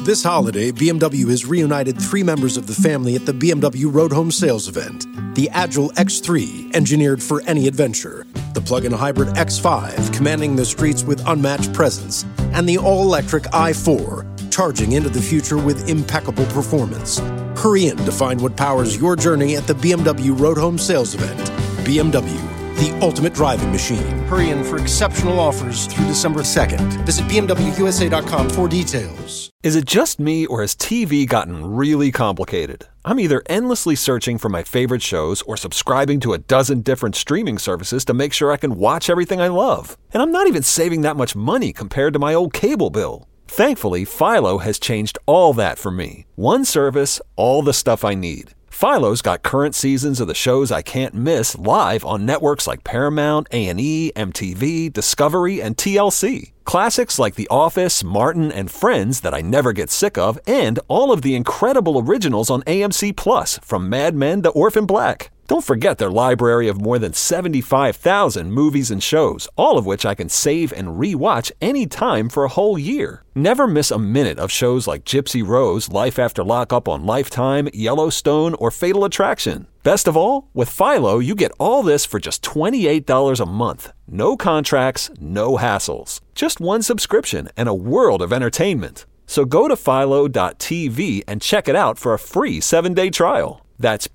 This holiday, BMW has reunited 3 members of the family at the BMW Road Home Sales event. The Agile X3, engineered for any adventure. The plug-in hybrid X5, commanding the streets with unmatched presence. And the all-electric i4, charging into the future with impeccable performance. Hurry in to find what powers your journey at the BMW Road Home Sales event. BMW, the ultimate driving machine. Hurry in for exceptional offers through December 2nd. Visit BMWUSA.com for details. Is it just me, or has TV gotten really complicated? I'm either endlessly searching for my favorite shows or subscribing to a dozen different streaming services to make sure I can watch everything I love. And I'm not even saving that much money compared to my old cable bill. Thankfully, Philo has changed all that for me. One service, all the stuff I need. Philo's got current seasons of the shows I can't miss live on networks like Paramount, A&E, MTV, Discovery, and TLC. Classics like The Office, Martin, and Friends that I never get sick of, and all of the incredible originals on AMC+, from Mad Men to Orphan Black. Don't forget their library of more than 75,000 movies and shows, all of which I can save and re-watch anytime for a whole year. Never miss a minute of shows like Gypsy Rose, Life After Lockup on Lifetime, Yellowstone, or Fatal Attraction. Best of all, with Philo, you get all this for just $28 a month. No contracts, no hassles. Just one subscription and a world of entertainment. So go to philo.tv and check it out for a free 7-day trial. That's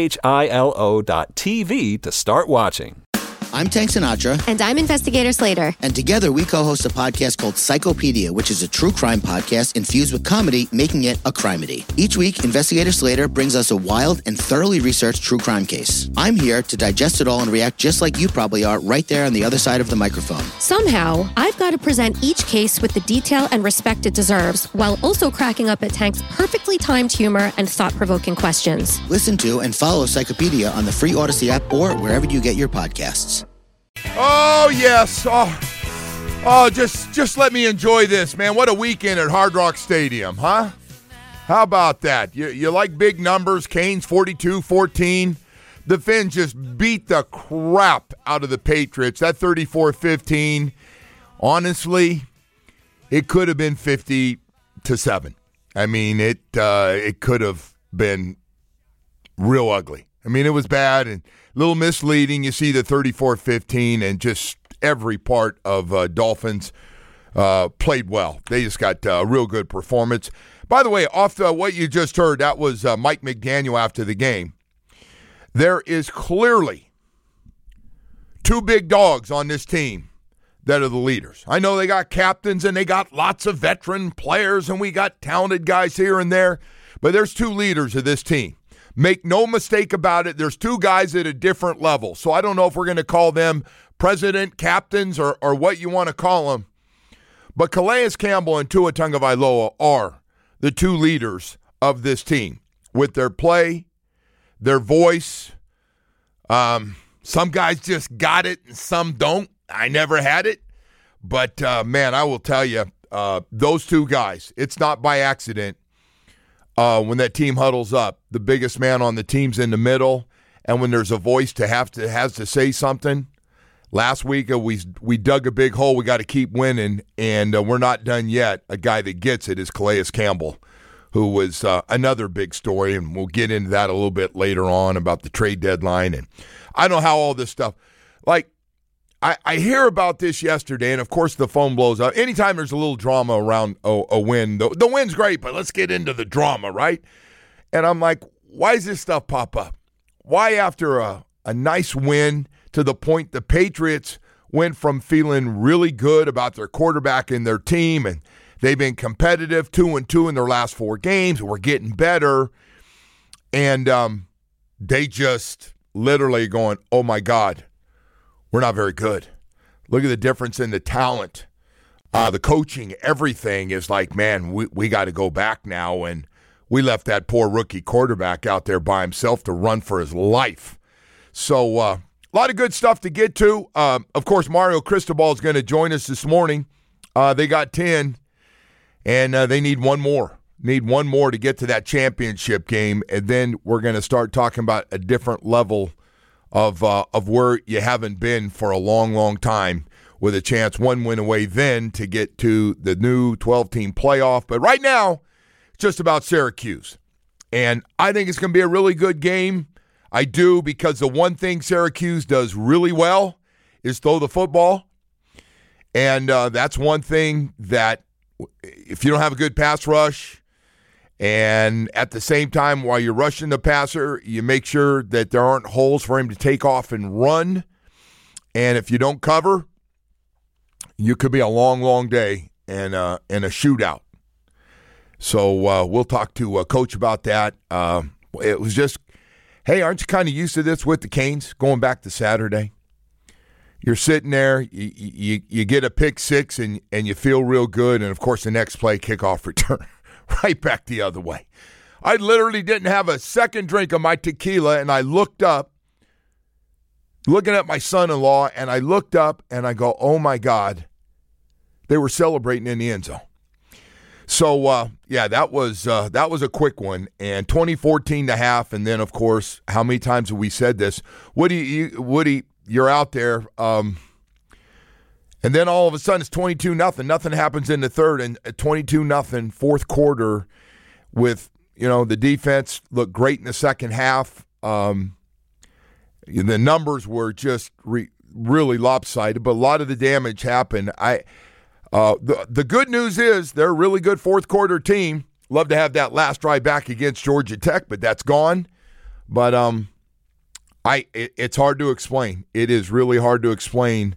philo.tv to start watching. I'm Tank Sinatra. And I'm Investigator Slater. And together we co-host a podcast called Psychopedia, which is a true crime podcast infused with comedy, making it a crimedy. Each week, Investigator Slater brings us a wild and thoroughly researched true crime case. I'm here to digest it all and react just like you probably are right there on the other side of the microphone. Somehow, I've got to present each case with the detail and respect it deserves, while also cracking up at Tank's perfectly timed humor and thought-provoking questions. Listen to and follow Psychopedia on the free Odyssey app or wherever you get your podcasts. Oh, yes. Just let me enjoy this, man. What a weekend at Hard Rock Stadium, huh? How about that? You like big numbers? Canes 42-14. The Finns just beat the crap out of the Patriots. That 34-15, honestly, it could have been 50-7. I mean, it could have been real ugly. I mean, it was bad and a little misleading. You see the 34-15, and just every part of Dolphins played well. They just got a real good performance. By the way, off what you just heard, that was Mike McDaniel after the game. There is clearly 2 big dogs on this team that are the leaders. I know they got captains and they got lots of veteran players and we got talented guys here and there, but there's 2 leaders of this team. Make no mistake about it, there's 2 guys at a different level. So I don't know if we're going to call them president, captains, or what you want to call them. But Calais Campbell and Tua Tagovailoa are the 2 leaders of this team with their play, their voice. Some guys just got it and some don't. I never had it. But, man, I will tell you, those 2 guys, it's not by accident. When that team huddles up, the biggest man on the team's in the middle, and when there's a voice has to say something. Last week we dug a big hole. We got to keep winning, and we're not done yet. A guy that gets it is Calais Campbell, who was another big story, and we'll get into that a little bit later on about the trade deadline. And I don't know how all this stuff, like, I hear about this yesterday, and of course the phone blows up. Anytime there's a little drama around a win, the win's great, but let's get into the drama, right? And I'm like, why does this stuff pop up? Why after a nice win, to the point the Patriots went from feeling really good about their quarterback and their team, and they've been competitive 2-2 in their last 4 games, and we're getting better, and they just literally going, oh my God, we're not very good. Look at the difference in the talent. The coaching, everything is like, man, we got to go back now. And we left that poor rookie quarterback out there by himself to run for his life. So a lot of good stuff to get to. Of course, Mario Cristobal is going to join us this morning. They got 10, and they need one more. Need one more to get to that championship game. And then we're going to start talking about a different level of where you haven't been for a long, long time, with a chance 1 win away then to get to the new 12-team playoff. But right now, just about Syracuse. And I think it's going to be a really good game. I do, because the one thing Syracuse does really well is throw the football. And that's one thing that if you don't have a good pass rush, and at the same time while you're rushing the passer, you make sure that there aren't holes for him to take off and run. And if you don't cover, you could be a long, long day and a shootout. So we'll talk to Coach about that. It was just, hey, aren't you kind of used to this with the Canes going back to Saturday? You're sitting there, you get a pick six, and you feel real good. And, of course, the next play, kickoff return, right back the other way. I literally didn't have a second drink of my tequila, and I looked up, looking at my son-in-law, and I looked up, and I go, oh, my God. They were celebrating in the end zone. So, yeah, that was a quick one. And 2014.5, and then, of course, how many times have we said this? Woody, you're out there, and then all of a sudden it's 22-0. Nothing happens in the third, and 22-0, fourth quarter with, the defense looked great in the second half. The numbers were just really lopsided, but a lot of the damage happened. The good news is they're a really good fourth quarter team. Love to have that last drive back against Georgia Tech, but that's gone. But it's hard to explain. It is really hard to explain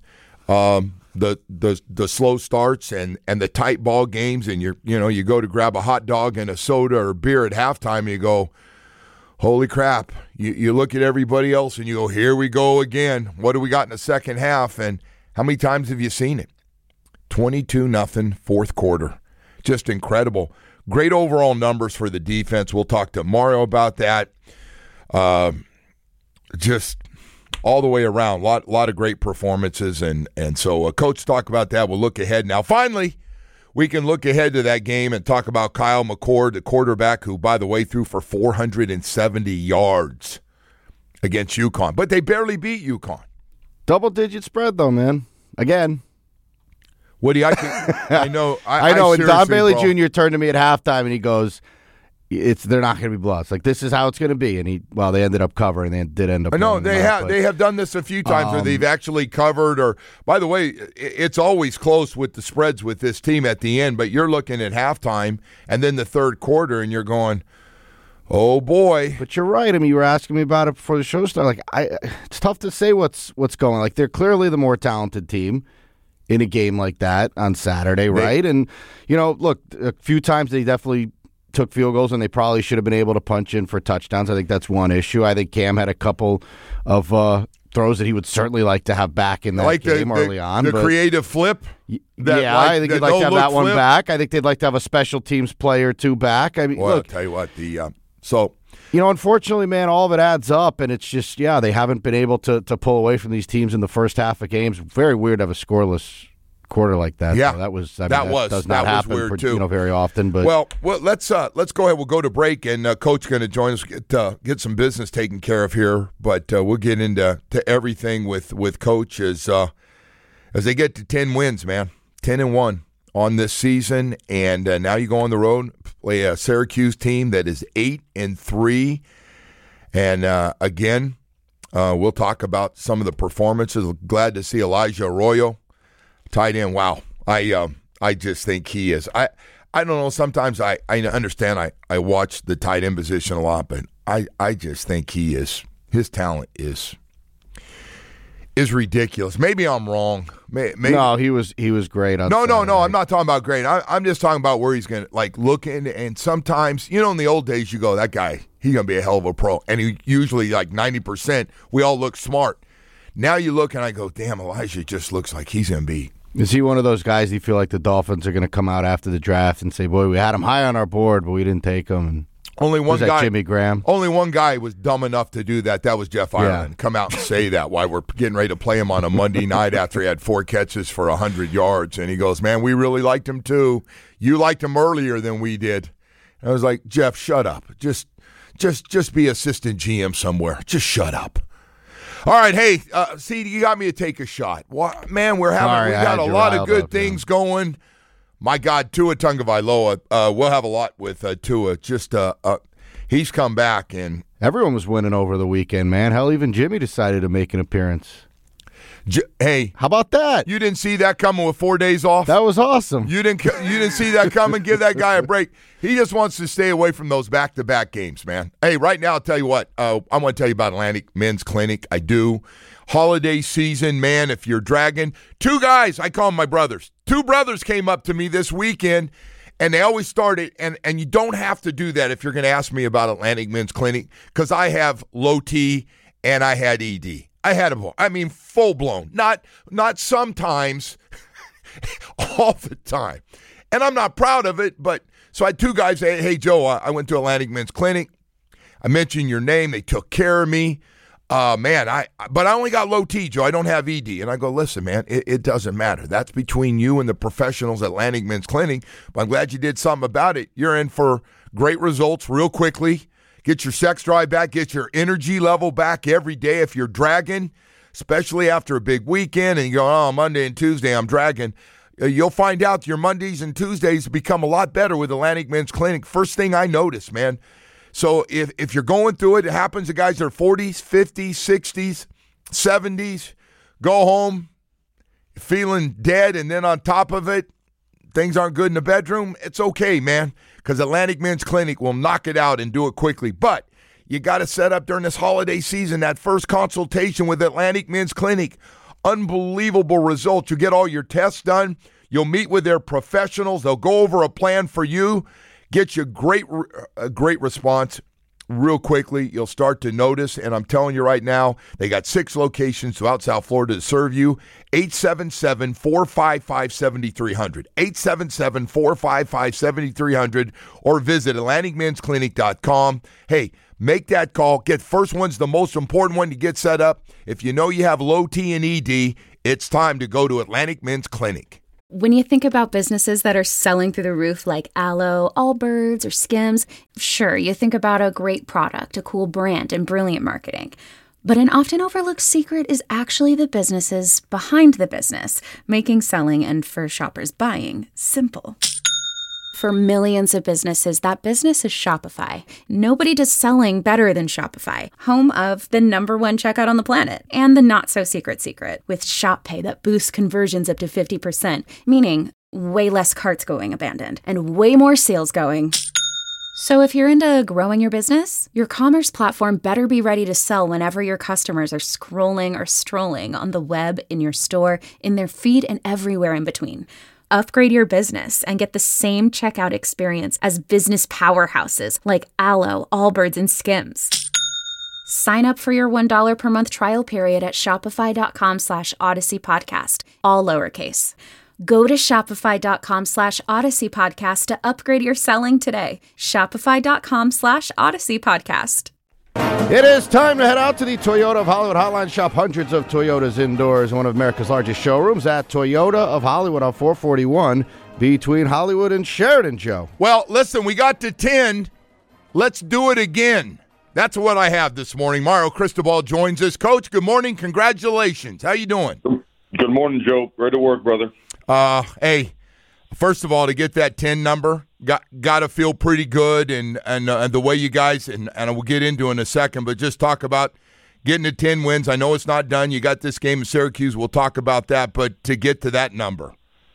the slow starts and the tight ball games. And you go to grab a hot dog and a soda or beer at halftime, and you go, holy crap! You look at everybody else and you go, here we go again. What do we got in the second half? And how many times have you seen it? 22-0, fourth quarter. Just incredible. Great overall numbers for the defense. We'll talk to Mario about that. Just all the way around. Lot of great performances. And so Coach talk about that. We'll look ahead. Now, finally, we can look ahead to that game and talk about Kyle McCord, the quarterback, who, by the way, threw for 470 yards against UConn. But they barely beat UConn. Double-digit spread, though, man. Again. Woody, I know. I know. And Don Bailey Jr. turned to me at halftime and he goes, "They're not going to be blowouts. Like, this is how it's going to be." And they ended up covering. They did end up. No, they have done this a few times where they've actually covered. Or, by the way, it's always close with the spreads with this team at the end. But you're looking at halftime and then the third quarter, and you're going, "Oh boy!" But you're right. I mean, you were asking me about it before the show started. Like, it's tough to say what's going. Like, they're clearly the more talented team in a game like that on Saturday, right? And, look, a few times they definitely took field goals, and they probably should have been able to punch in for touchdowns. I think that's one issue. I think Cam had a couple of throws that he would certainly like to have back in that game early on. The creative flip? I think he'd like to have that one back. I think they'd like to have a special teams player or two back. I mean, well, look, I'll tell you what, unfortunately, man, all of it adds up, and it's just, they haven't been able to pull away from these teams in the first half of games. Very weird to have a scoreless quarter like that. Yeah, so that was does not happen weird too. Very often. But well, let's go ahead. We'll go to break, and Coach going to join us, get some business taken care of here. But we'll get into everything with Coach as they get to 10 wins, man, 10-1 on this season, and now you go on the road, play a Syracuse team that is 8-3, and again, we'll talk about some of the performances. Glad to see Elijah Arroyo, tight end. Wow, I just think he is. I don't know. Sometimes I understand. I watch the tight end position a lot, but I just think his talent is ridiculous. Maybe I'm wrong. Maybe. No, he was great. No. I'm not talking about great. I'm just talking about where he's going to look in. And sometimes, in the old days, you go, that guy, he's going to be a hell of a pro. And he usually 90%. We all look smart. Now you look and I go, damn, Elijah just looks like he's going to be. Is he one of those guys you feel like the Dolphins are going to come out after the draft and say, boy, we had him high on our board, but we didn't take him? And only one guy, Jimmy Graham. Only one guy was dumb enough to do that. That was Jeff Ireland. Come out and say that while we're getting ready to play him on a Monday night after he had 4 catches for 100 yards. And he goes, man, we really liked him too. You liked him earlier than we did. And I was like, Jeff, shut up. Just be assistant GM somewhere. Just shut up. All right, hey, see, you got me to take a shot. Man, we got a lot of good things going. my God, Tua Tagovailoa. We'll have a lot with Tua. He's come back, and everyone was winning over the weekend, man. Hell, even Jimmy decided to make an appearance. Hey, how about that? You didn't see that coming with 4 days off? That was awesome. You didn't see that coming? Give that guy a break. He just wants to stay away from those back-to-back games, man. Hey, right now, I'll tell you what. I want to tell you about Atlantic Men's Clinic. I do. Holiday season, man, if you're dragging. 2 guys, I call them my brothers. 2 brothers came up to me this weekend, and they always started, and you don't have to do that if you're going to ask me about Atlantic Men's Clinic, because I have low T and I had ED. I had them, full blown. Not sometimes, all the time. And I'm not proud of it, but so I had 2 guys say, hey, Joe, I went to Atlantic Men's Clinic. I mentioned your name. They took care of me. But I only got low T, Joe. I don't have ED. And I go, listen, man, it doesn't matter. That's between you and the professionals at Atlantic Men's Clinic. But I'm glad you did something about it. You're in for great results real quickly. Get your sex drive back. Get your energy level back every day if you're dragging, especially after a big weekend and you go, oh, Monday and Tuesday I'm dragging. You'll find out your Mondays and Tuesdays become a lot better with Atlantic Men's Clinic. First thing I noticed, man. So if you're going through it, it happens to guys that are 40s, 50s, 60s, 70s, go home feeling dead, and then on top of it, things aren't good in the bedroom. It's okay, man, because Atlantic Men's Clinic will knock it out and do it quickly. But you got to set up during this holiday season that first consultation with Atlantic Men's Clinic. Unbelievable results. You get all your tests done. You'll meet with their professionals. They'll go over a plan for you. Get you a great response real quickly. You'll start to notice, and I'm telling you right now, they got 6 locations throughout South Florida to serve you. 877-455-7300. 877-455-7300, or visit AtlanticMen'sClinic.com. Hey, make that call. First one's the most important one to get set up. If you know you have low T and ED, it's time to go to Atlantic Men's Clinic. When you think about businesses that are selling through the roof like Aloe, Allbirds, or Skims, sure, you think about a great product, a cool brand, and brilliant marketing. But an often overlooked secret is actually the businesses behind the business, making selling and, for shoppers, buying simple. For millions of businesses, that business is Shopify. Nobody does selling better than Shopify, home of the #1 checkout on the planet, and the not-so-secret secret, with Shop Pay that boosts conversions up to 50%, meaning way less carts going abandoned, and way more sales going. So if you're into growing your business, your commerce platform better be ready to sell whenever your customers are scrolling or strolling on the web, in your store, in their feed, and everywhere in between. Upgrade your business and get the same checkout experience as business powerhouses like Aloe, Allbirds, and Skims. Sign up for your $1 per month trial period at shopify.com/Odyssey Podcast, all lowercase. Go to shopify.com/Odyssey Podcast to upgrade your selling today. Shopify.com/Odyssey Podcast. It is time to head out to the Toyota of Hollywood Hotline. Shop hundreds of Toyotas indoors in one of America's largest showrooms at Toyota of Hollywood on 441 between Hollywood and Sheridan, Joe. Well, listen, we got to 10. Let's do it again. That's what I have this morning. Mario Cristobal joins us. Coach, good morning. Congratulations. How you doing? Good morning, Joe. Ready to work, brother. Hey, first of all, to get that 10 number, got to feel pretty good, and the way you guys, and we'll get into in a second, but just talk about getting to 10 wins. I know it's not done. You got this game in Syracuse. We'll talk about that, but to get to that number.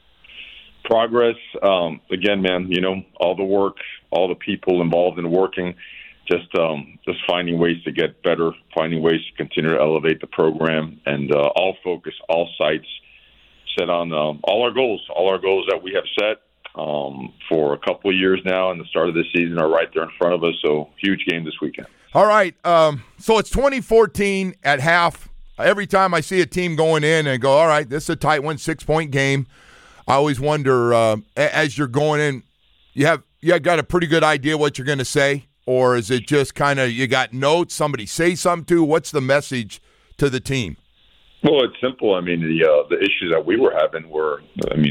Progress. Again, man, all the work, all the people involved in working, just finding ways to get better, finding ways to continue to elevate the program, and all focus, all sights set on all our goals that we have set for a couple of years now, and the start of the season are right there in front of us. So huge game this weekend. All right. So it's 2014 at half. Every time I see a team going in and go, all right, this is a tight one, 6-point game. I always wonder, as you're going in, you got a pretty good idea what you're going to say, or is it just kind of you got notes, somebody say something to? What's the message to the team? Well, it's simple. I mean, the issues that we were having were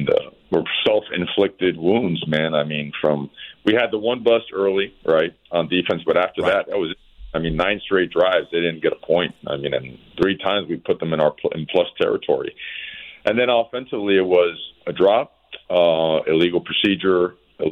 self-inflicted wounds, man. I mean, we had the one bust early, right, on defense, but after that was, 9 straight drives, they didn't get a point. And 3 times we put them in plus territory. And then offensively, it was a drop, illegal procedure, a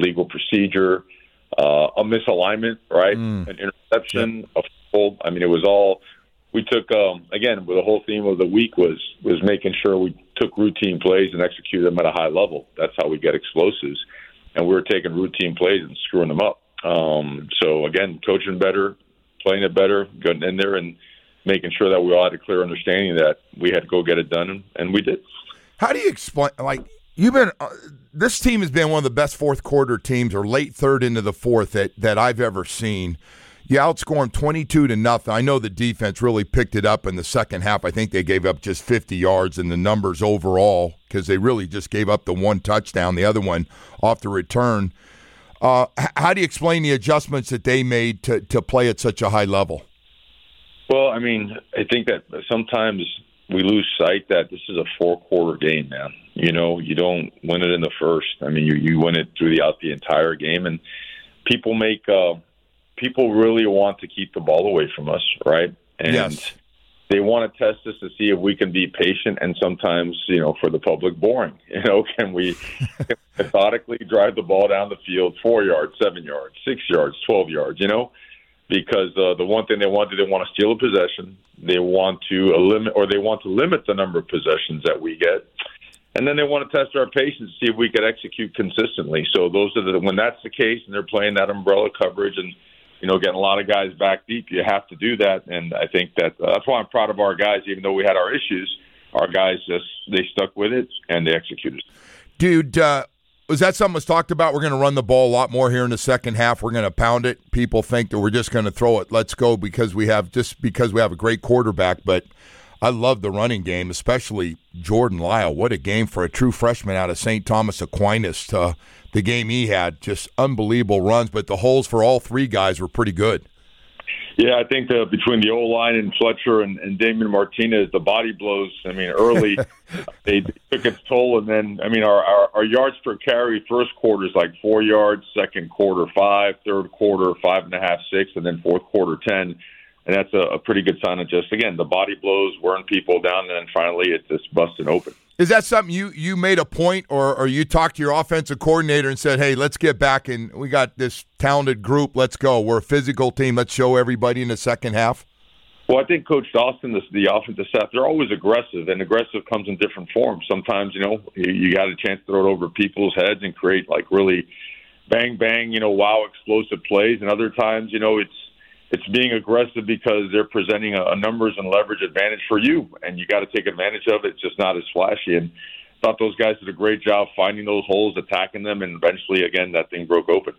misalignment, right? An interception, a fumble. I mean, it was all we took. Again, the whole theme of the week was making sure we took routine plays and executed them at a high level. That's how we get explosives, and we were taking routine plays and screwing them up. So again, coaching better, playing it better, getting in there and making sure that we all had a clear understanding that we had to go get it done, and we did. How do you explain, you've been this team has been one of the best fourth quarter teams or late third into the fourth that I've ever seen. You outscored them 22-0. I know the defense really picked it up in the second half. I think they gave up just 50 yards in the numbers overall because they really just gave up the one touchdown, the other one off the return. How do you explain the adjustments that they made to play at such a high level? Well, I mean, I think that sometimes we lose sight that this is a four-quarter game, man. You know, you don't win it in the first. I mean, you win it throughout the entire game, and people really want to keep the ball away from us, right? And yes. They want to test us to see if we can be patient and sometimes, for the public, boring. Can we methodically drive the ball down the field 4 yards, 7 yards, 6 yards, 12 yards, Because the one thing they want to steal a possession. They want to limit the number of possessions that we get. And then they want to test our patience to see if we could execute consistently. So when that's the case and they're playing that umbrella coverage and, getting a lot of guys back deep, you have to do that. And I think that's why I'm proud of our guys. Even though we had our issues, our guys they stuck with it and they executed. Dude, was that something was talked about? We're going to run the ball a lot more here in the second half. We're going to pound it. People think that we're just going to throw it. Let's go because we have a great quarterback. But I love the running game, especially Jordan Lyle. What a game for a true freshman out of St. Thomas Aquinas. The game he had, just unbelievable runs. But the holes for all three guys were pretty good. Yeah, I think between the O-line and Fletcher and Damian Martinez, the body blows, early, they took its toll. And then, our yards per carry first quarter is like 4 yards, second quarter 5, third quarter 5.5, 6, and then fourth quarter 10. And that's a pretty good sign of just, again, the body blows, wearing people down, and then finally it's just busting open. Is that something you made a point or you talked to your offensive coordinator and said, hey, let's get back and we got this talented group, let's go. We're a physical team, let's show everybody in the second half? Well, I think Coach Dawson, the offensive staff, they're always aggressive, and aggressive comes in different forms. Sometimes, you got a chance to throw it over people's heads and create really bang, bang, wow, explosive plays. And other times, it's being aggressive because they're presenting a numbers and leverage advantage for you, and you got to take advantage of it. It's just not as flashy. And I thought those guys did a great job finding those holes, attacking them, and eventually, again, that thing broke open.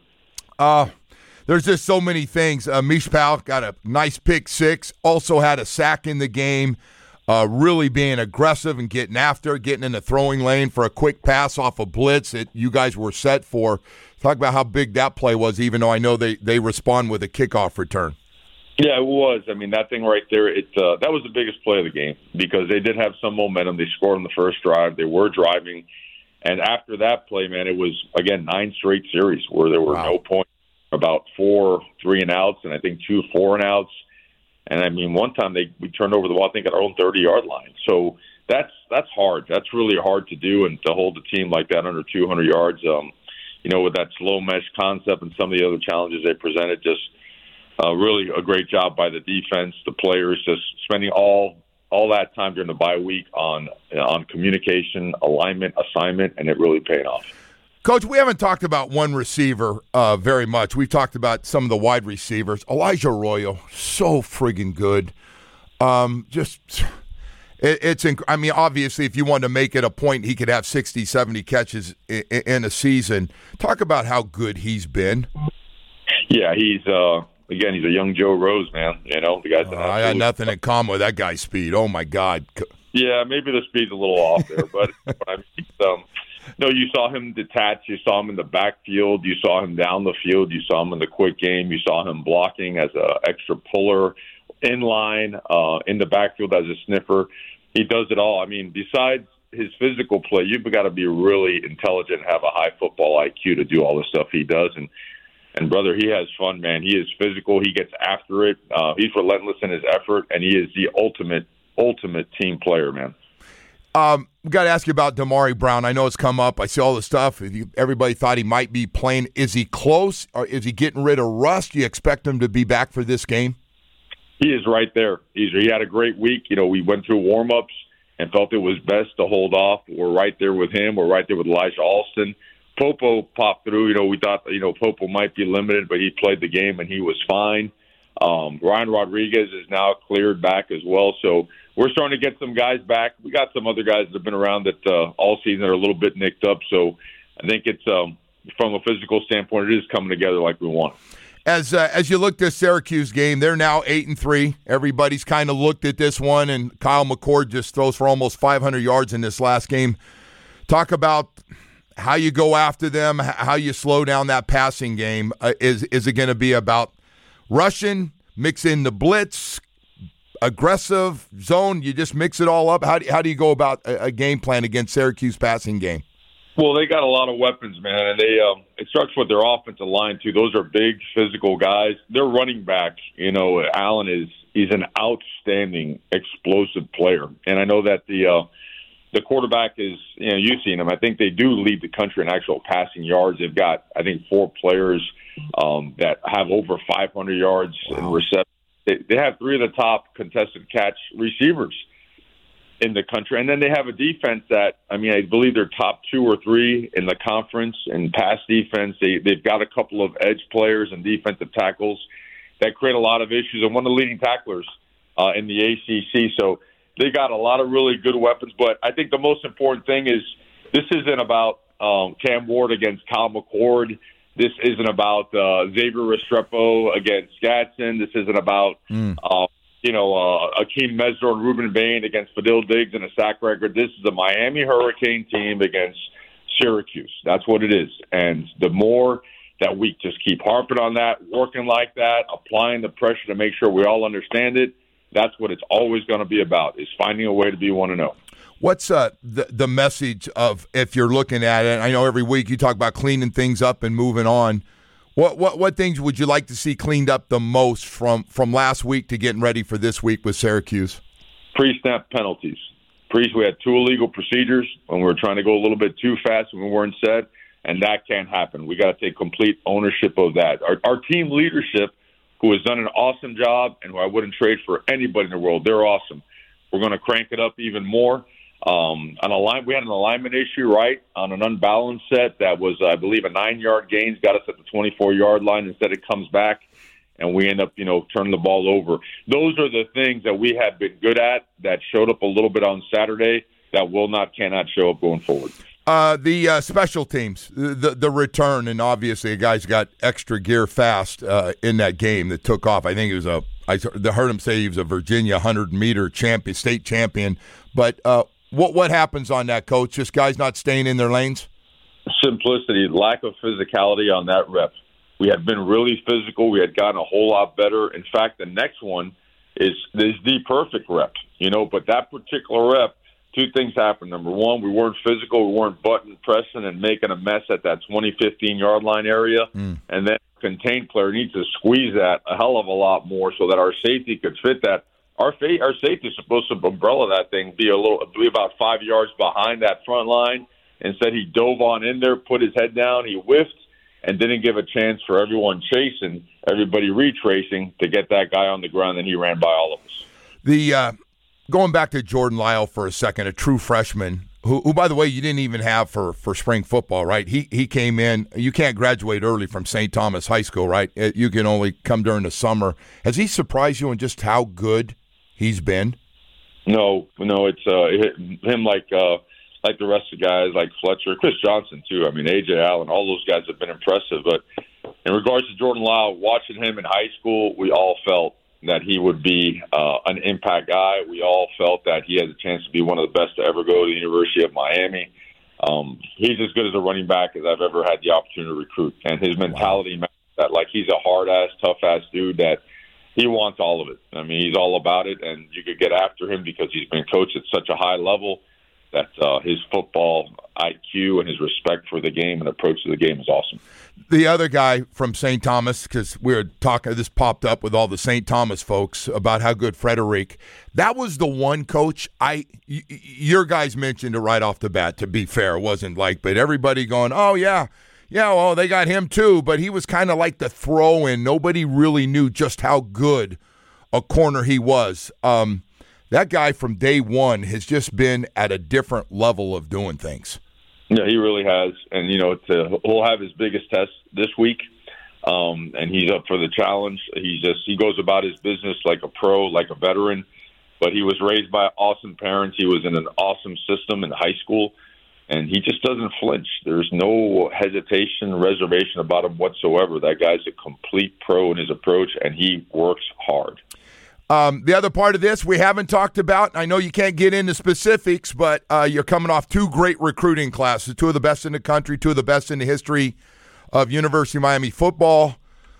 There's just so many things. Mish Powell got a nice pick six, also had a sack in the game, really being aggressive and getting in the throwing lane for a quick pass off a blitz that you guys were set for. Talk about how big that play was, even though I know they respond with a kickoff return. Yeah, it was. That thing right there, that was the biggest play of the game because they did have some momentum. They scored on the first drive. They were driving. And after that play, man, it was, again, 9 straight series where there were no points, about 4 3-and-outs, and I think 2 4-and-outs. And, one time we turned over the ball, I think, at our own 30-yard line. So that's hard. That's really hard to do, and to hold a team like that under 200 yards, with that slow mesh concept and some of the other challenges they presented, just really a great job by the defense, the players, just spending all that time during the bye week on communication, alignment, assignment, and it really paid off. Coach, we haven't talked about one receiver very much. We've talked about some of the wide receivers. Elijah Arroyo, so friggin' good. Obviously, if you wanted to make it a point, he could have 60, 70 catches in a season. Talk about how good he's been. Yeah, he's a young Joe Rose, man. The guy's I got nothing in common with that guy's speed. Oh, my God. Yeah, maybe the speed's a little off there, but you saw him detach. You saw him in the backfield. You saw him down the field. You saw him in the quick game. You saw him blocking as an extra puller, in line, in the backfield as a sniffer. He does it all. Besides his physical play, you've got to be really intelligent and have a high football IQ to do all the stuff he does. And brother, he has fun, man. He is physical. He gets after it. He's relentless in his effort, and he is the ultimate team player, man. We got to ask you about Damari Brown. I know it's come up. I see all the stuff. Everybody thought he might be playing. Is he close, or is he getting rid of rust? Do you expect him to be back for this game? He is right there. He had a great week. We went through warm-ups and felt it was best to hold off. We're right there with him. We're right there with Elijah Alston. Popo popped through. We thought, Popo might be limited, but he played the game and he was fine. Ryan Rodriguez is now cleared back as well. So we're starting to get some guys back. We got some other guys that have been around that all season are a little bit nicked up. So I think it's from a physical standpoint, it is coming together like we want. As you looked at Syracuse game, they're now 8-3. Everybody's kind of looked at this one, and Kyle McCord just throws for almost 500 yards in this last game. Talk about how you go after them, how you slow down that passing game. Is it going to be about rushing, mix in the blitz, aggressive zone? You just mix it all up. How do you go about a game plan against Syracuse passing game? Well, they got a lot of weapons, man, and it starts with their offensive line too. Those are big, physical guys. Their running back, Allen he's an outstanding, explosive player, and I know that the quarterback is, you've seen him. I think they do lead the country in actual passing yards. They've got, I think, 4 players that have over 500 yards in reception. They have 3 of the top contested catch receivers in the country. And then they have a defense that, I believe they're top 2 or 3 in the conference in pass defense. They've got a couple of edge players and defensive tackles that create a lot of issues, and one of the leading tacklers in the ACC. So they got a lot of really good weapons. But I think the most important thing is this isn't about Cam Ward against Kyle McCord. This isn't about Xavier Restrepo against Gadsden. This isn't about Akeem Mesdor and Ruben Bain against Fadil Diggs and a sack record. This is a Miami Hurricane team against Syracuse. That's what it is. And the more that we just keep harping on that, working like that, applying the pressure to make sure we all understand it, that's what it's always going to be about, is finding a way to be 1-0. What's the message of, if you're looking at it, I know every week you talk about cleaning things up and moving on. What things would you like to see cleaned up the most from last week to getting ready for this week with Syracuse? Pre-snap penalties. We had 2 illegal procedures when we were trying to go a little bit too fast when we weren't set, and that can't happen. We got to take complete ownership of that. Our team leadership, who has done an awesome job and who I wouldn't trade for anybody in the world, they're awesome. We're going to crank it up even more. We had an alignment issue, right, on an unbalanced set that was, I believe, a 9-yard gain, got us at the 24-yard line. Instead, it comes back, and we end up, turning the ball over. Those are the things that we have been good at that showed up a little bit on Saturday that cannot show up going forward. The special teams, the return, and obviously the guys got extra gear fast in that game that took off. I think it was I heard him say he was a Virginia 100-meter champion, state champion, but what happens on that, Coach? Just guys not staying in their lanes? Simplicity, lack of physicality on that rep. We had been really physical. We had gotten a whole lot better. In fact, the next one is the perfect rep, but that particular rep, 2 things happened. Number one, we weren't physical. We weren't button pressing and making a mess at that 20, 15-yard line area. And then contained player needs to squeeze that a hell of a lot more so that our safety could fit that. Our safety is supposed to umbrella that thing, be about 5 yards behind that front line. Instead, he dove on in there, put his head down, he whiffed, and didn't give a chance for everyone chasing, everybody retracing to get that guy on the ground, and he ran by all of us. Going back to Jordan Lyle for a second, a true freshman, who by the way, you didn't even have for spring football, right? He came in. You can't graduate early from St. Thomas High School, right? You can only come during the summer. Has he surprised you in just how good he's been? No, it's him like the rest of the guys, like Fletcher, Chris Johnson too. A.J. Allen, all those guys have been impressive. But in regards to Jordan Lyle, watching him in high school, we all felt that he would be an impact guy. We all felt that he has a chance to be one of the best to ever go to the University of Miami. He's as good as a running back as I've ever had the opportunity to recruit. And his mentality, that like he's a hard-ass, tough-ass dude that he wants all of it. He's all about it, and you could get after him because he's been coached at such a high level that his football IQ and his respect for the game and approach to the game is awesome. The other guy from St. Thomas, because we were talking, this popped up with all the St. Thomas folks about how good Frederic. That was the one coach your guys mentioned it right off the bat, to be fair. It wasn't like, but everybody going, oh, yeah, well, they got him too. But he was kind of like the throw-in. Nobody really knew just how good a corner he was. That guy from day one has just been at a different level of doing things. Yeah, he really has. And, he'll have his biggest test this week, and he's up for the challenge. He goes about his business like a pro, like a veteran. But he was raised by awesome parents. He was in an awesome system in high school, and he just doesn't flinch. There's no hesitation, reservation about him whatsoever. That guy's a complete pro in his approach, and he works hard. The other part of this we haven't talked about, I know you can't get into specifics, but you're coming off two great recruiting classes, two of the best in the country, two of the best in the history of University of Miami football.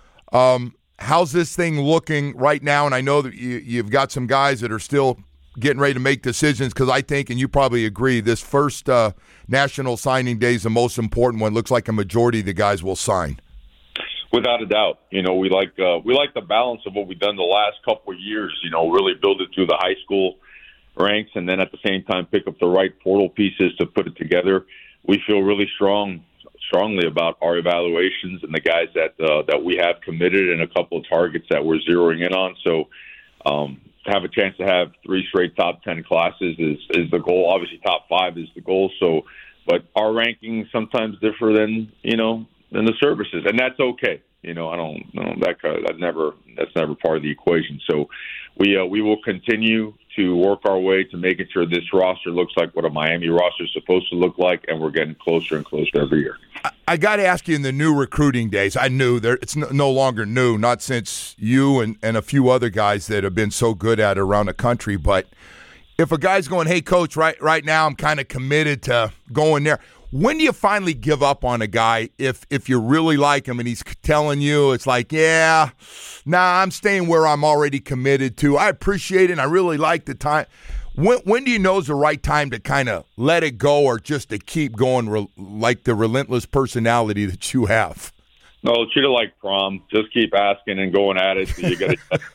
How's this thing looking right now? And I know that you've got some guys that are still getting ready to make decisions, because I think, and you probably agree, this first national signing day is the most important one. Looks like a majority of the guys will sign. Without a doubt. We like the balance of what we've done the last couple of years, really build it through the high school ranks, and then at the same time pick up the right portal pieces to put it together. We feel really strongly about our evaluations and the guys that we have committed, and a couple of targets that we're zeroing in on. So have a chance to have 3 straight top 10 classes is the goal. Obviously top 5 is the goal. So, but our rankings sometimes differ than the services, and that's okay. That's never part of the equation. So we will continue to work our way to making sure this roster looks like what a Miami roster is supposed to look like, and we're getting closer and closer every year. I got to ask you, in the new recruiting days, I knew it's no longer new, not since you and a few other guys that have been so good at it around the country, but if a guy's going, hey, coach, right now I'm kind of committed to going there, when do you finally give up on a guy if you really like him and he's telling you it's like, I'm staying where I'm already committed to. I appreciate it and I really like the time. When do you know is the right time to kind of let it go, or just to keep going like the relentless personality that you have? No, treat it like prom. Just keep asking and going at it. So you got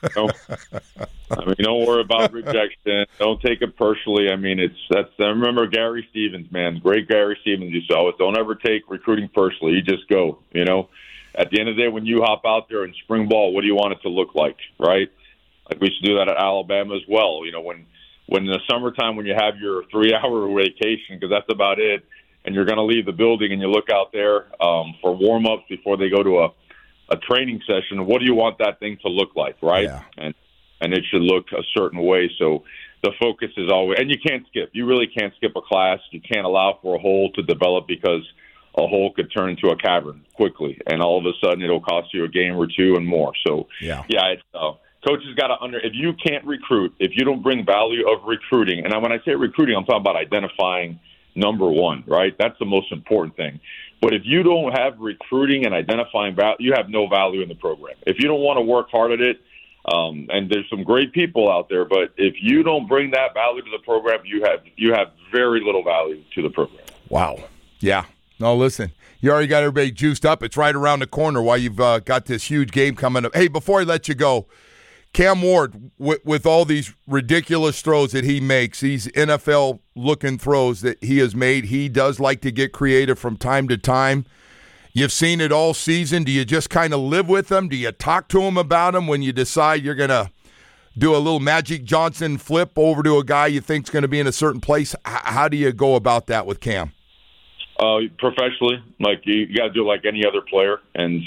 to. Don't worry about rejection. Don't take it personally. I remember Gary Stevens, man, great Gary Stevens. You saw it. Don't ever take recruiting personally. You just go. At the end of the day, when you hop out there in spring ball, what do you want it to look like, right? Like we should do that at Alabama as well. When in the summertime, when you have your 3-hour vacation, because that's about it, and you're going to leave the building and you look out there for warm-ups before they go to a training session, what do you want that thing to look like, right? Yeah. And it should look a certain way. So the focus is always – and you can't skip. You really can't skip a class. You can't allow for a hole to develop, because a hole could turn into a cavern quickly, and all of a sudden it'll cost you a game or two and more. So, it's coaches got to if you can't recruit, if you don't bring value of recruiting – and when I say recruiting, I'm talking about identifying – number one, right? That's the most important thing. But if you don't have recruiting and identifying value, you have no value in the program. If you don't want to work hard at it, and there's some great people out there, but if you don't bring that value to the program, you have very little value to the program. Wow. Yeah. No, listen, you already got everybody juiced up. It's right around the corner while you've got this huge game coming up. Hey, before I let you go, Cam Ward, with all these ridiculous throws that he makes, these NFL-looking throws that he has made, he does like to get creative from time to time. You've seen it all season. Do you just kind of live with him? Do you talk to him about him when you decide you're going to do a little Magic Johnson flip over to a guy you think's going to be in a certain place? How do you go about that with Cam? Professionally, like you got to do it like any other player. And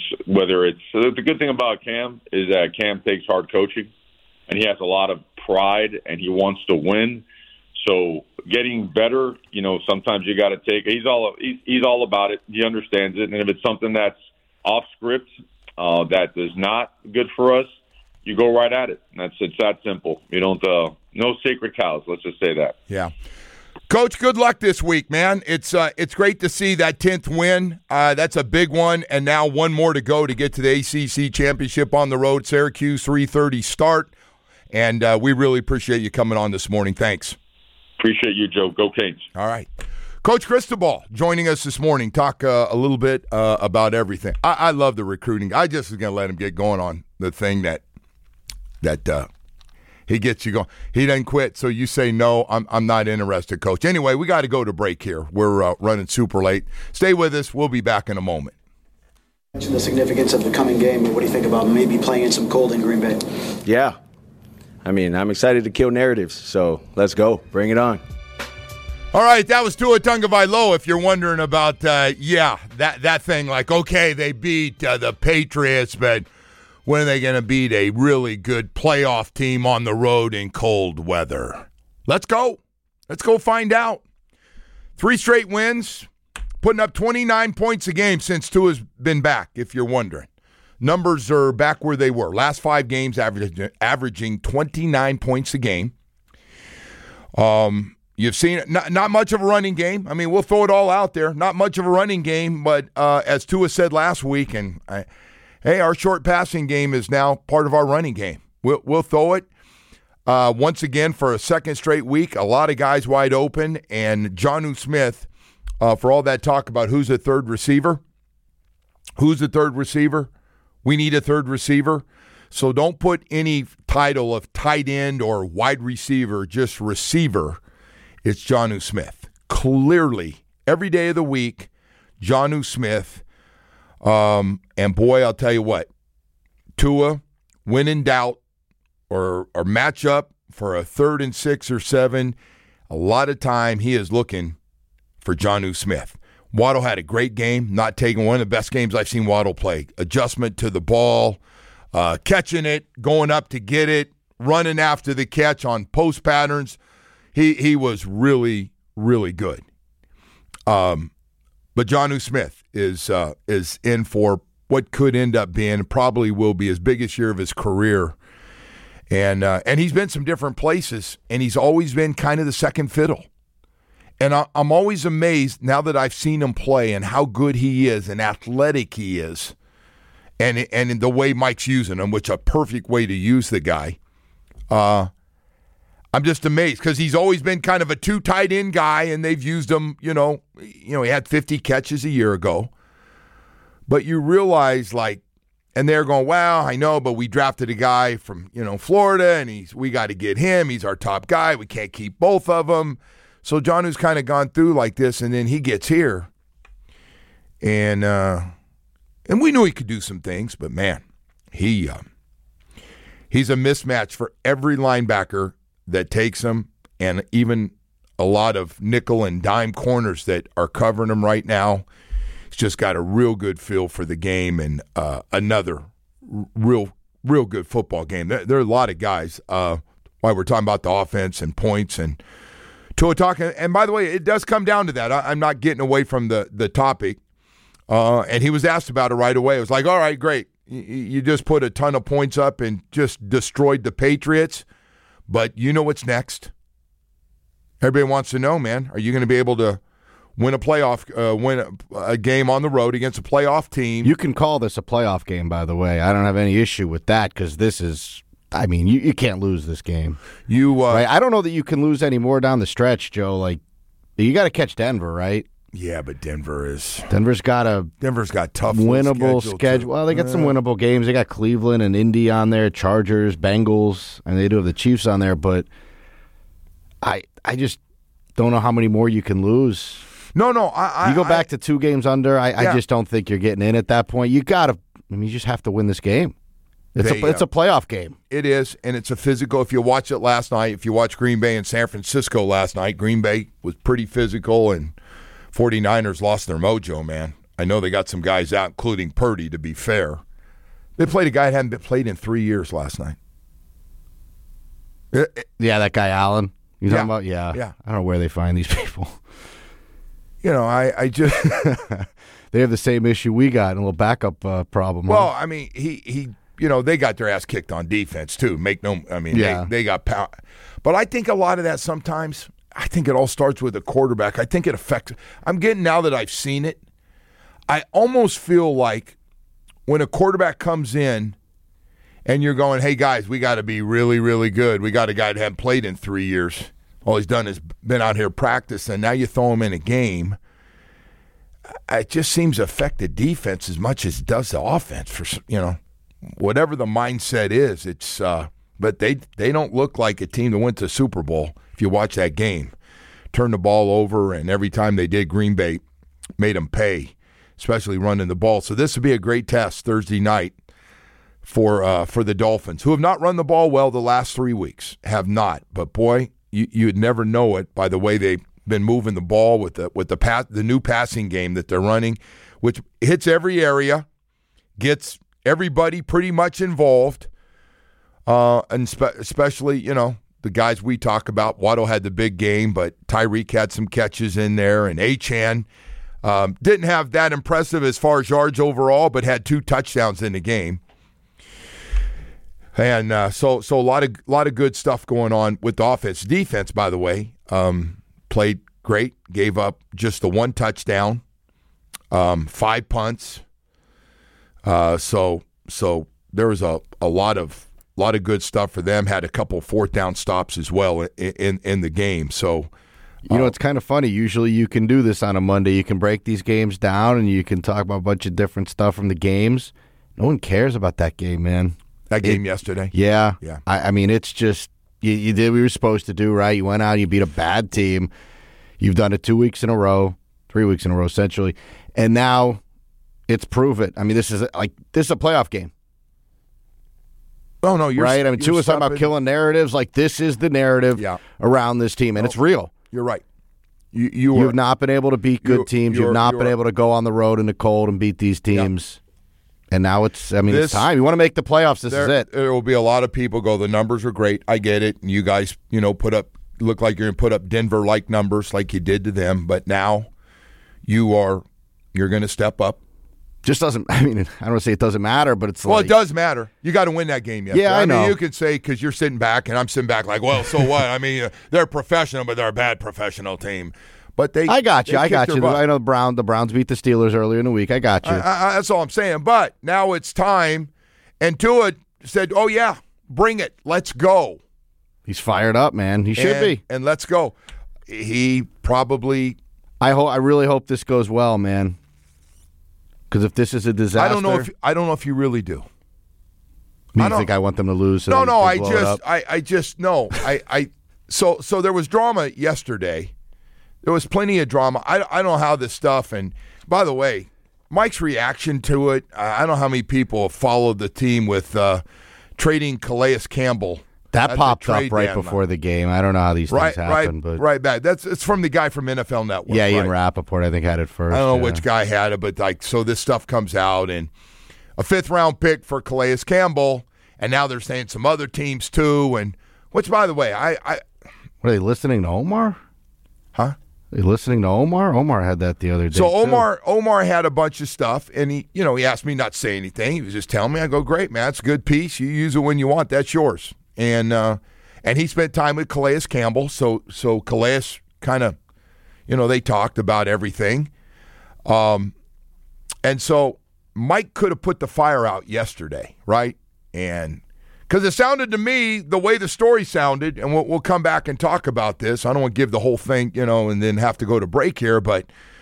the good thing about Cam is that Cam takes hard coaching, and he has a lot of pride, and he wants to win. So getting better, sometimes you got to take. He's all about it. He understands it, and if it's something that's off script, that is not good for us, you go right at it. And it's that simple. You don't no sacred cows. Let's just say that. Yeah. Coach, good luck this week, man. It's great to see that 10th win. That's a big one, and now one more to go to get to the ACC Championship on the road. Syracuse, 3:30 start, and we really appreciate you coming on this morning. Thanks. Appreciate you, Joe. Go Canes. All right. Coach Cristobal joining us this morning. Talk a little bit about everything. I love the recruiting. I just was going to let him get going on the thing that he gets you going. He doesn't quit, so you say, no, I'm not interested, Coach. Anyway, we got to go to break here. We're running super late. Stay with us. We'll be back in a moment. The significance of the coming game, but what do you think about maybe playing in some cold in Green Bay? Yeah. I mean, I'm excited to kill narratives, so let's go. Bring it on. All right, that was Tua Tagovailoa. If you're wondering about, that thing, like, okay, they beat the Patriots, but when are they going to beat a really good playoff team on the road in cold weather? Let's go. Let's go find out. 3 straight wins, putting up 29 points a game since Tua's been back, if you're wondering. Numbers are back where they were. Last 5 games averaging 29 points a game. You've seen not much of a running game. I mean, we'll throw it all out there. Not much of a running game, but as Tua said last week, hey, our short passing game is now part of our running game. We'll throw it once again for a second straight week. A lot of guys wide open, and Jonnu Smith, for all that talk about who's the third receiver, we need a third receiver. So don't put any title of tight end or wide receiver, just receiver. It's Jonnu Smith. Clearly, every day of the week, Jonnu Smith. And boy, I'll tell you what, Tua, when in doubt or match up for a 3rd and 6 or 7, a lot of time he is looking for Jonnu Smith. Waddle had a great game, not taking one of the best games I've seen Waddle play. Adjustment to the ball, catching it, going up to get it, running after the catch on post patterns. He was really, really good. But Jonnu Smith is in for what could end up being, probably will be his biggest year of his career. And he's been some different places, and he's always been kind of the second fiddle. And I'm always amazed now that I've seen him play and how good he is and athletic he is, and in the way Mike's using him, which a perfect way to use the guy. I'm just amazed because he's always been kind of a 2 tight end guy, and they've used him, he had 50 catches a year ago. But you realize, and they're going, well, I know, but we drafted a guy from, Florida, and we got to get him. He's our top guy. We can't keep both of them. So Jonnu's kind of gone through like this, and then he gets here. And we knew he could do some things, but, man, he's a mismatch for every linebacker that takes him, and even a lot of nickel and dime corners that are covering him right now. He's just got a real good feel for the game, and another real good football game. There are a lot of guys, while we're talking about the offense and points and Tua talking. And by the way, it does come down to that. I'm not getting away from the topic. And he was asked about it right away. It was like, all right, great. You just put a ton of points up and just destroyed the Patriots. But you know what's next? Everybody wants to know, man. Are you going to be able to win a game on the road against a playoff team? You can call this a playoff game, by the way. I don't have any issue with that because this is, you can't lose this game. Right? I don't know that you can lose any more down the stretch, Joe. You got to catch Denver, right? Yeah, but Denver's got tough winnable schedule. Well, they got some winnable games. They got Cleveland and Indy on there, Chargers, Bengals, and they do have the Chiefs on there. But I just don't know how many more you can lose. No, you go back to 2 games under. I just don't think you're getting in at that point. You just have to win this game. It's a playoff game. It is, and it's a physical. If you watch it last night, if you watch Green Bay and San Francisco last night, Green Bay was pretty physical, and 49ers lost their mojo, man. I know they got some guys out, including Purdy, to be fair. They played a guy that hadn't been played in 3 years last night. Yeah, that guy Allen. You talking about? Yeah. I don't know where they find these people. I just they have the same issue we got, a little backup problem. Well, huh? He they got their ass kicked on defense too. They got power. But I think a lot of that sometimes, I think it all starts with a quarterback. I think it affects. I'm getting, now that I've seen it, I almost feel like when a quarterback comes in and you're going, hey guys, we got to be really, really good. We got a guy that hadn't played in 3 years. all he's done is been out here practicing. Now you throw him in a game. It just seems to affect the defense as much as it does the offense. For whatever the mindset is, it's. But they don't look like a team that went to the Super Bowl. If you watch that game, turned the ball over, and every time they did, Green Bay made them pay, especially running the ball. So this would be a great test Thursday night for the Dolphins, who have not run the ball well the last 3 weeks. Have not, but boy, you'd never know it by the way they've been moving the ball with the new passing game that they're running, which hits every area, gets everybody pretty much involved. And especially, the guys we talk about. Waddle had the big game, but Tyreek had some catches in there. And Achane didn't have that impressive as far as yards overall, but had 2 touchdowns in the game. And so a lot of good stuff going on with the offense. Defense, by the way, played great. Gave up just the 1 touchdown, 5 punts. So there was a lot of good stuff for them. Had a couple 4th down stops as well in the game. So, it's kind of funny. Usually you can do this on a Monday. You can break these games down and you can talk about a bunch of different stuff from the games. No one cares about that game, man. That game yesterday? Yeah. I mean, it's just, you did what you were supposed to do, right? You went out, you beat a bad team. You've done it 2 weeks in a row, 3 weeks in a row, essentially. And now it's prove it. I mean, this is a playoff game. Oh, no, you're right. I mean, Tua's talking about killing narratives. Like, this is the narrative around this team, and it's real. You're right. You've not been able to beat good teams. You've not been able to go on the road in the cold and beat these teams. And now it's time. You want to make the playoffs. This is it. There will be a lot of people go, the numbers are great. I get it. And you guys, look like you're going to put up Denver-like numbers like you did to them. But now you're going to step up. Just doesn't, I don't want to say it doesn't matter, but it's it does matter. You got to win that game yesterday. Yeah, I know. You can say, because you're sitting back and I'm sitting back like, well, so what? I mean, they're professional, but they're a bad professional team. But I got you. I know the Browns beat the Steelers earlier in the week. I got you. That's all I'm saying. But now it's time. And Tua said, oh, yeah, bring it. Let's go. He's fired up, man. He should be. And let's go. He probably. I really hope this goes well, man. Because if this is a disaster, I don't know if you really do. You think I want them to lose? So no. I just no. So there was drama yesterday. There was plenty of drama. I don't know how this stuff. And by the way, Mike's reaction to it. I don't know how many people have followed the team with trading Calais Campbell. That popped up right before the game. I don't know how these things happen, but right back. It's from the guy from NFL Network. Yeah, Ian Rappaport, I think, had it first. I don't know which guy had it, but so this stuff comes out, and a 5th-round pick for Calais Campbell, and now they're saying some other teams too. And which, by the way, Were they listening to Omar? Huh? Are they listening to Omar? Omar had that the other day. So Omar had a bunch of stuff, and he asked me not to say anything. He was just telling me. I go, great, man, it's a good piece. You use it when you want. That's yours. And he spent time with Calais Campbell, so Calais kind of, they talked about everything. And so Mike could have put the fire out yesterday, right? And because it sounded to me the way the story sounded, and we'll come back and talk about this. I don't want to give the whole thing, and then have to go to break here, but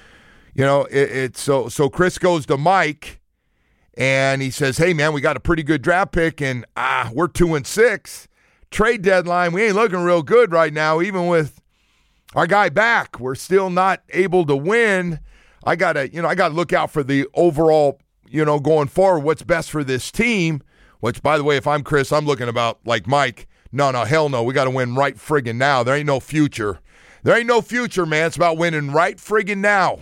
it's so Chris goes to Mike. And he says, hey, man, we got a pretty good draft pick, and we're 2-6. Trade deadline, we ain't looking real good right now, even with our guy back. We're still not able to win. I got to look out for the overall, going forward, what's best for this team, which, by the way, if I'm Chris, I'm looking about like Mike. No, hell no. We got to win right friggin' now. There ain't no future. There ain't no future, man. It's about winning right friggin' now.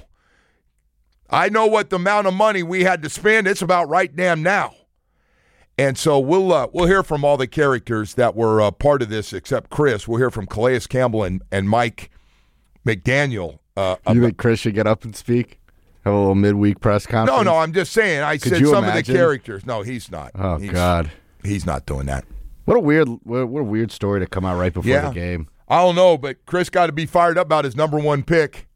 I know what the amount of money we had to spend. It's about right damn now. And so we'll hear from all the characters that were part of this, except Chris. We'll hear from Calais Campbell and Mike McDaniel. You think Chris should get up and speak? Have a little midweek press conference? No, I'm just saying. I said some of the characters. No, he's not. Oh, God. He's not doing that. What a weird story to come out right before the game. I don't know, but Chris got to be fired up about his number 1 pick.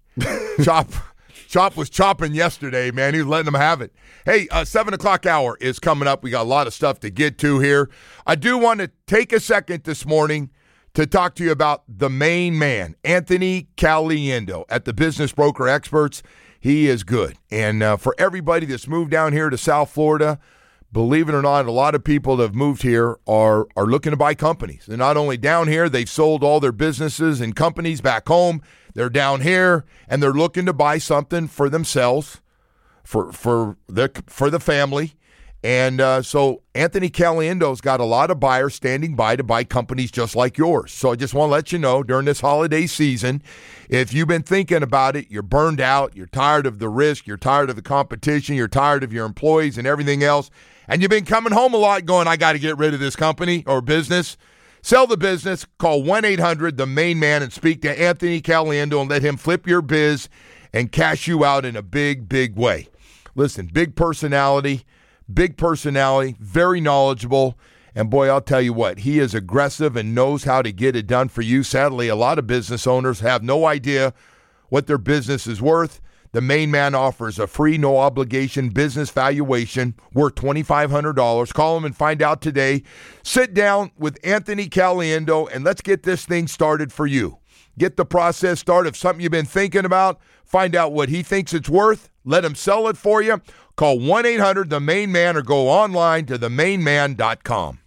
Chop was chopping yesterday, man. He was letting them have it. Hey, 7 o'clock hour is coming up. We got a lot of stuff to get to here. I do want to take a second this morning to talk to you about the main man, Anthony Caliendo at the Business Broker Experts. He is good. And for everybody that's moved down here to South Florida, believe it or not, a lot of people that have moved here are looking to buy companies. They're not only down here, they've sold all their businesses and companies back home. They're down here, and they're looking to buy something for themselves, for the family. And so Anthony Caliendo's got a lot of buyers standing by to buy companies just like yours. So I just want to let you know, during this holiday season, if you've been thinking about it, you're burned out, you're tired of the risk, you're tired of the competition, you're tired of your employees and everything else, and you've been coming home a lot going, I got to get rid of this company or business, sell the business, call 1-800-THE-MAIN-MAN and speak to Anthony Caliendo and let him flip your biz and cash you out in a big, big way. Listen, big personality, very knowledgeable, and boy, I'll tell you what, he is aggressive and knows how to get it done for you. Sadly, a lot of business owners have no idea what their business is worth. The Main Man offers a free, no-obligation business valuation worth $2,500. Call him and find out today. Sit down with Anthony Caliendo, and let's get this thing started for you. Get the process started. If something you've been thinking about, find out what he thinks it's worth. Let him sell it for you. Call 1-800-THE-MAIN-MAN or go online to themainman.com.